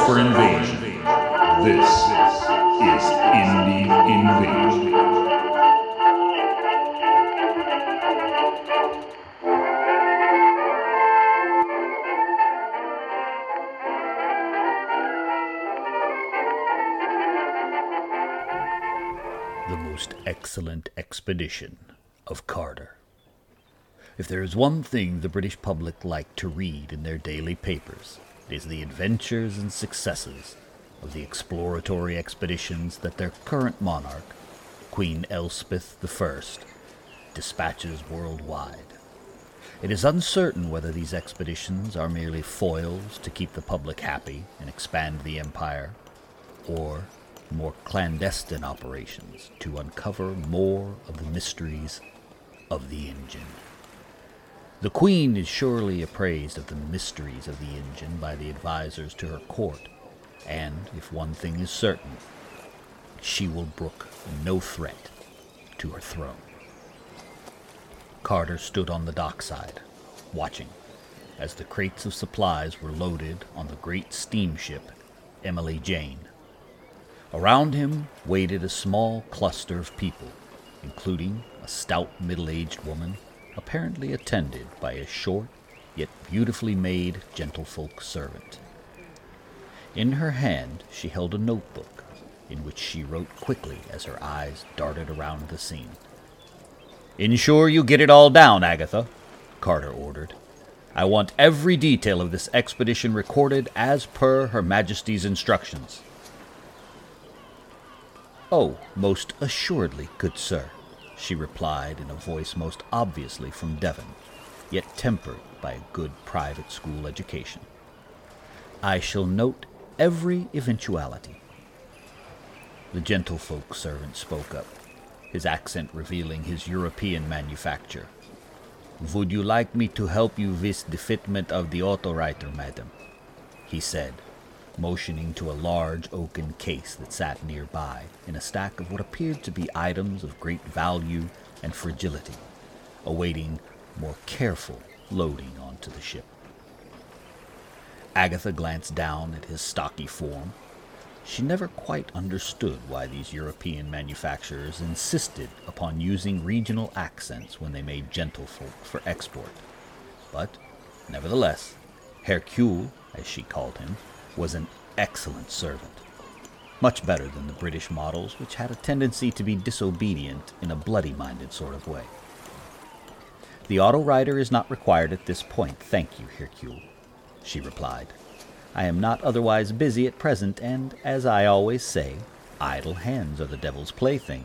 for invasion. This is Indie Invasion. The most excellent expedition of Carter. If there is one thing the British public like to read in their daily papers, it is the adventures and successes of the exploratory expeditions that their current monarch, Queen Elspeth I, dispatches worldwide. It is uncertain whether these expeditions are merely foils to keep the public happy and expand the empire, or more clandestine operations to uncover more of the mysteries of the engine. The Queen is surely appraised of the mysteries of the engine by the advisors to her court, and, if one thing is certain, she will brook no threat to her throne. Carter stood on the dockside, watching, as the crates of supplies were loaded on the great steamship Emily Jane. Around him waited a small cluster of people, including a stout middle-aged woman, apparently attended by a short, yet beautifully made gentlefolk servant. In her hand she held a notebook, in which she wrote quickly as her eyes darted around the scene. "Ensure you get it all down, Agatha," Carter ordered. "I want every detail of this expedition recorded as per Her Majesty's instructions." "Oh, most assuredly, good sir," she replied in a voice most obviously from Devon, yet tempered by a good private school education. "I shall note every eventuality." The gentlefolk servant spoke up, his accent revealing his European manufacture. "Would you like me to help you with the fitment of the autowriter, madam?" he said, motioning to a large oaken case that sat nearby in a stack of what appeared to be items of great value and fragility, awaiting more careful loading onto the ship. Agatha glanced down at his stocky form. She never quite understood why these European manufacturers insisted upon using regional accents when they made gentlefolk for export. But, nevertheless, Hercule, as she called him, was an excellent servant, much better than the British models, which had a tendency to be disobedient in a bloody-minded sort of way. "The auto-rider is not required at this point, thank you, Hercule," she replied. "I am not otherwise busy at present, and, as I always say, idle hands are the devil's plaything."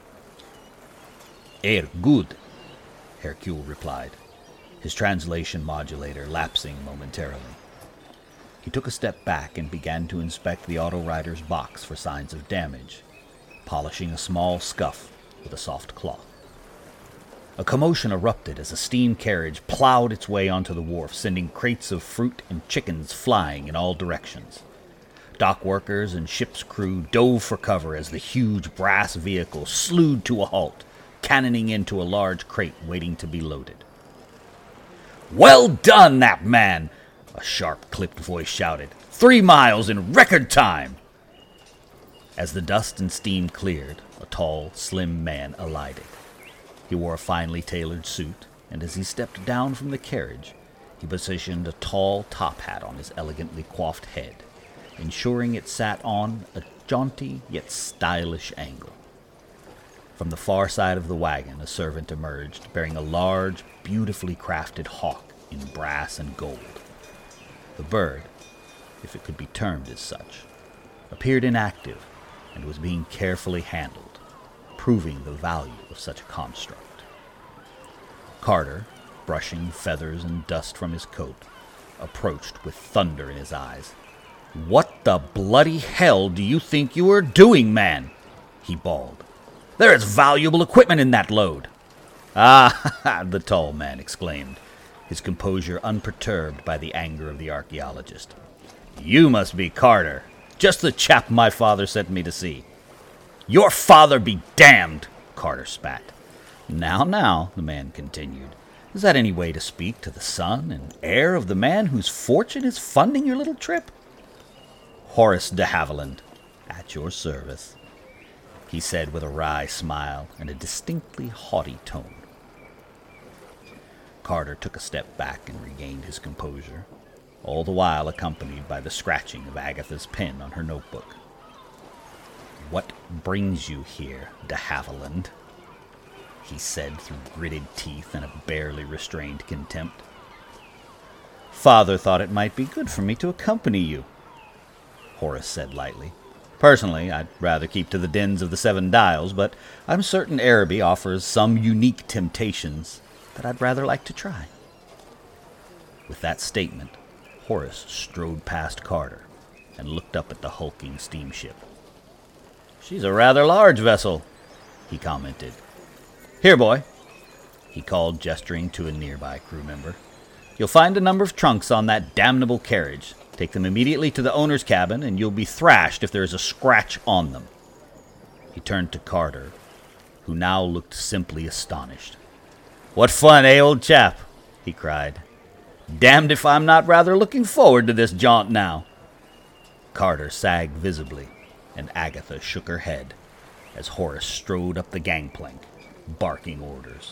"Good," Hercule replied, his translation modulator lapsing momentarily. He took a step back and began to inspect the auto-rider's box for signs of damage, polishing a small scuff with a soft cloth. A commotion erupted as a steam carriage plowed its way onto the wharf, sending crates of fruit and chickens flying in all directions. Dock workers and ship's crew dove for cover as the huge brass vehicle slewed to a halt, cannoning into a large crate waiting to be loaded. "Well done, that man!" a sharp-clipped voice shouted. 3 miles in record time!" As the dust and steam cleared, a tall, slim man alighted. He wore a finely tailored suit, and as he stepped down from the carriage, he positioned a tall top hat on his elegantly coiffed head, ensuring it sat on a jaunty yet stylish angle. From the far side of the wagon, a servant emerged, bearing a large, beautifully crafted hawk in brass and gold. The bird, if it could be termed as such, appeared inactive and was being carefully handled, proving the value of such a construct. Carter, brushing feathers and dust from his coat, approached with thunder in his eyes. "What the bloody hell do you think you are doing, man?" he bawled. "There is valuable equipment in that load." "Ah," the tall man exclaimed, his composure unperturbed by the anger of the archaeologist. "You must be Carter, just the chap my father sent me to see." "Your father be damned!" Carter spat. Now, the man continued. "Is that any way to speak to the son and heir of the man whose fortune is funding your little trip?" Horace de Haviland, at your service, he said with a wry smile and a distinctly haughty tone. Carter took a step back and regained his composure, all the while accompanied by the scratching of Agatha's pen on her notebook. "What brings you here, de Haviland?" he said through gritted teeth and a barely restrained contempt. "Father thought it might be good for me to accompany you," Horace said lightly. "Personally, I'd rather keep to the dens of the Seven Dials, but I'm certain Araby offers some unique temptations that I'd rather like to try." With that statement, Horace strode past Carter and looked up at the hulking steamship. "She's a rather large vessel," he commented. "Here, boy," he called, gesturing to a nearby crew member. "You'll find a number of trunks on that damnable carriage. Take them immediately to the owner's cabin, and you'll be thrashed if there is a scratch on them." He turned to Carter, who now looked simply astonished. "What fun, eh, old chap?" he cried. "Damned if I'm not rather looking forward to this jaunt now." Carter sagged visibly, and Agatha shook her head as Horace strode up the gangplank, barking orders.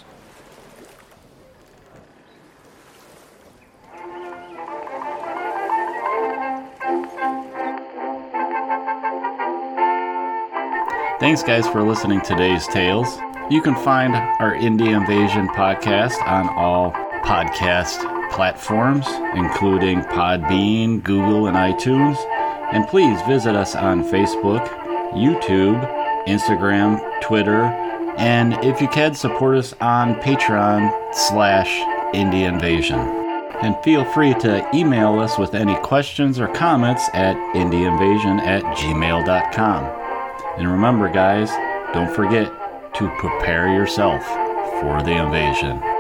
Thanks, guys, for listening to today's tales. You can find our Indie Invasion podcast on all podcast platforms, including Podbean, Google, and iTunes. And please visit us on Facebook, YouTube, Instagram, Twitter, and if you can, support us on Patreon/Indie Invasion. And feel free to email us with any questions or comments at indieinvasion@gmail.com. And remember, guys, don't forget to prepare yourself for the invasion.